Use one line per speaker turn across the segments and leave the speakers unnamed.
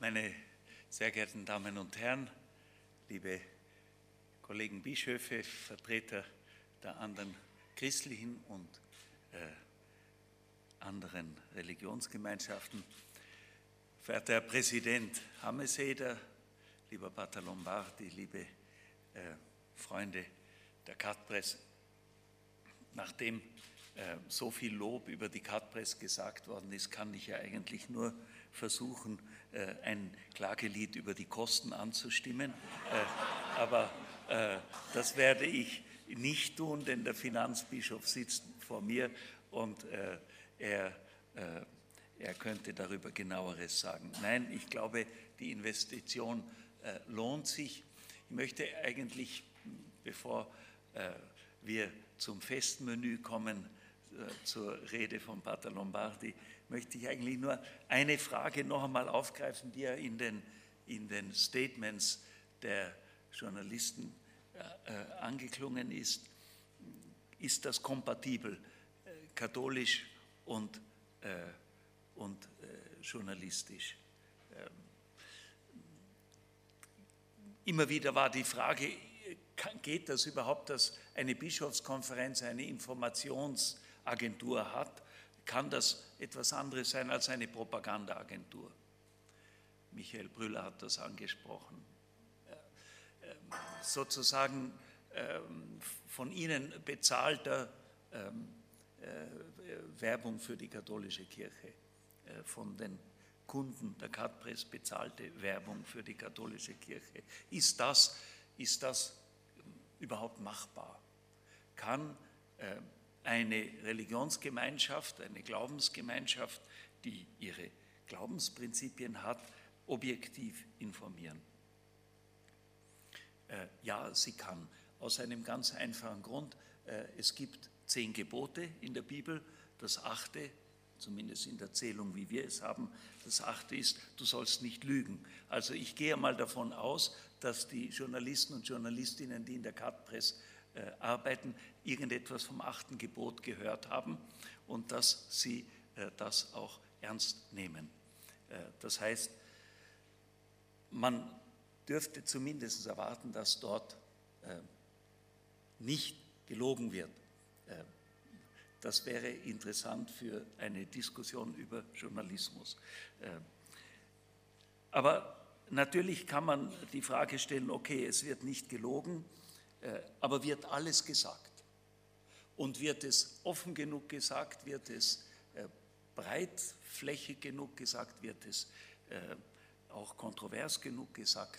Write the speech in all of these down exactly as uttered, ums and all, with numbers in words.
Meine sehr geehrten Damen und Herren, liebe Kollegen Bischöfe, Vertreter der anderen christlichen und äh, anderen Religionsgemeinschaften, verehrter Herr Präsident Hameseder, lieber Pater Lombardi, liebe äh, Freunde der Cutpress, nachdem äh, so viel Lob über die Cutpress gesagt worden ist, kann ich ja eigentlich nur versuchen, äh, ein Klagelied über die Kosten anzustimmen. Äh, aber äh, das werde ich nicht tun, denn der Finanzbischof sitzt vor mir und äh, er, äh, er könnte darüber genaueres sagen. Nein, ich glaube, die Investition äh, lohnt sich. Ich möchte eigentlich, bevor äh, wir zum Festmenü kommen, äh, zur Rede von Pater Lombardi, möchte ich eigentlich nur eine Frage noch einmal aufgreifen, die ja in den, in den Statements der Journalisten äh, angeklungen ist. Ist das kompatibel, äh, katholisch und, äh, und äh, journalistisch? Ähm, immer wieder war die Frage, geht das überhaupt, dass eine Bischofskonferenz eine Informationsagentur hat? Kann das etwas anderes sein als eine Propagandaagentur? Michael Brüller hat das angesprochen. Sozusagen von Ihnen bezahlter Werbung für die katholische Kirche, von den Kunden der Cutpress bezahlte Werbung für die katholische Kirche. Ist das, ist das überhaupt machbar? Kann eine Religionsgemeinschaft, eine Glaubensgemeinschaft, die ihre Glaubensprinzipien hat, objektiv informieren? Äh, ja, sie kann. Aus einem ganz einfachen Grund. Äh, es gibt zehn Gebote in der Bibel. Das achte, zumindest in der Zählung, wie wir es haben, das achte ist, du sollst nicht lügen. Also ich gehe mal davon aus, dass die Journalisten und Journalistinnen, die in der Cutpress äh, arbeiten, irgendetwas vom achten Gebot gehört haben und dass sie äh, das auch ernst nehmen. Äh, das heißt, man dürfte zumindest erwarten, dass dort äh, nicht gelogen wird. Äh, das wäre interessant für eine Diskussion über Journalismus. Äh, aber natürlich kann man die Frage stellen, okay, es wird nicht gelogen, äh, aber wird alles gesagt? Und wird es offen genug gesagt, wird es äh, breitflächig genug gesagt, wird es äh, auch kontrovers genug gesagt?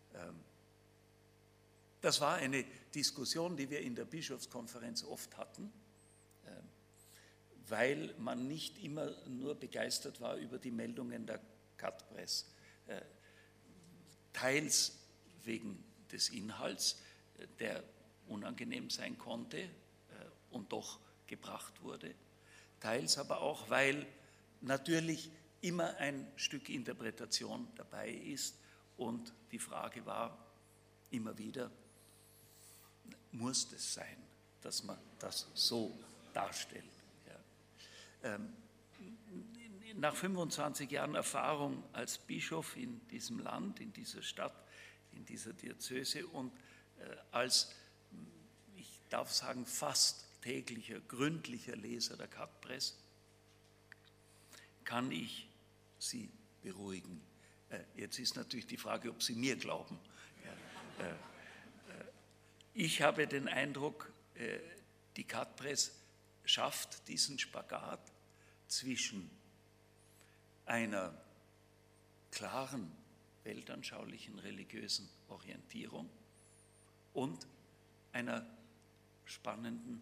Das war eine Diskussion, die wir in der Bischofskonferenz oft hatten, weil man nicht immer nur begeistert war über die Meldungen der Cutpress, teils wegen des Inhalts, der unangenehm sein konnte und doch gebracht wurde, teils aber auch, weil natürlich immer ein Stück Interpretation dabei ist. Und die Frage war immer wieder, muss es sein, dass man das so darstellt? Ja. Ähm, nach fünfundzwanzig Jahren Erfahrung als Bischof in diesem Land, in dieser Stadt, in dieser Diözese und äh, als, ich darf sagen, fast täglicher, gründlicher Leser der Cutpress, kann ich Sie beruhigen. Jetzt ist natürlich die Frage, ob Sie mir glauben. Ich habe den Eindruck, die Cutpress schafft diesen Spagat zwischen einer klaren, weltanschaulichen, religiösen Orientierung und einer spannenden,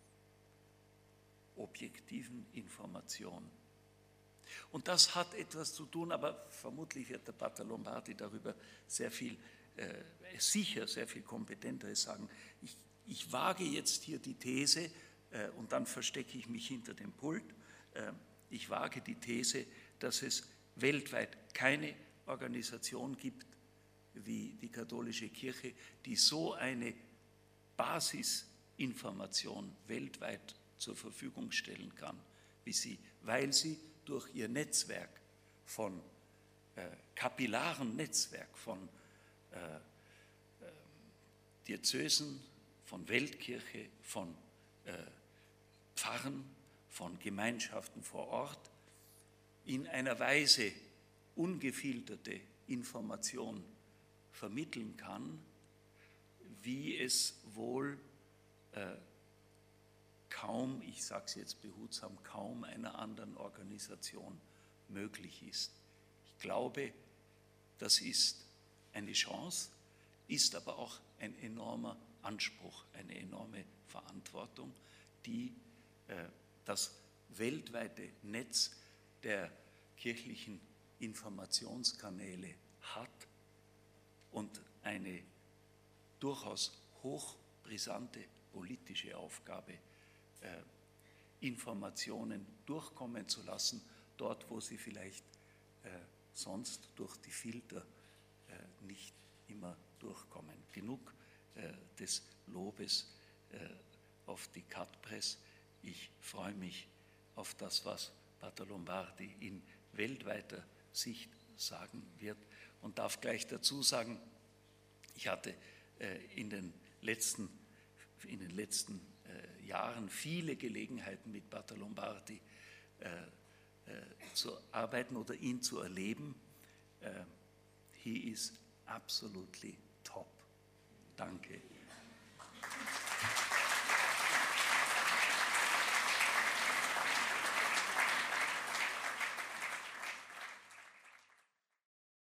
objektiven Information. Und das hat etwas zu tun, aber vermutlich wird der Pater Lombardi darüber sehr viel, äh, sicher sehr viel Kompetenteres sagen. Ich, ich wage jetzt hier die These, äh, und dann verstecke ich mich hinter dem Pult, äh, ich wage die These, dass es weltweit keine Organisation gibt wie die katholische Kirche, die so eine Basisinformation weltweit zur Verfügung stellen kann, wie sie, weil sie durch ihr Netzwerk von äh, kapillaren Netzwerk von äh, äh, Diözesen, von Weltkirche, von äh, Pfarren, von Gemeinschaften vor Ort in einer Weise ungefilterte Information vermitteln kann, wie es wohl äh, kaum, ich sage es jetzt behutsam, kaum einer anderen Organisation möglich ist. Ich glaube, das ist eine Chance, ist aber auch ein enormer Anspruch, eine enorme Verantwortung, die äh, das weltweite Netz der kirchlichen Informationskanäle hat und eine durchaus hochbrisante politische Aufgabe, äh, Informationen durchkommen zu lassen, dort, wo sie vielleicht äh, sonst durch die Filter äh, nicht immer durchkommen. Genug äh, des Lobes äh, auf die Cat-Press. Ich freue mich auf das, was Pater Lombardi in weltweiter Sicht sagen wird und darf gleich dazu sagen, ich hatte äh, in den letzten, in den letzten äh, Jahren viele Gelegenheiten mit Pater Lombardi äh, äh, zu arbeiten oder ihn zu erleben. Äh, he is absolutely top. Danke.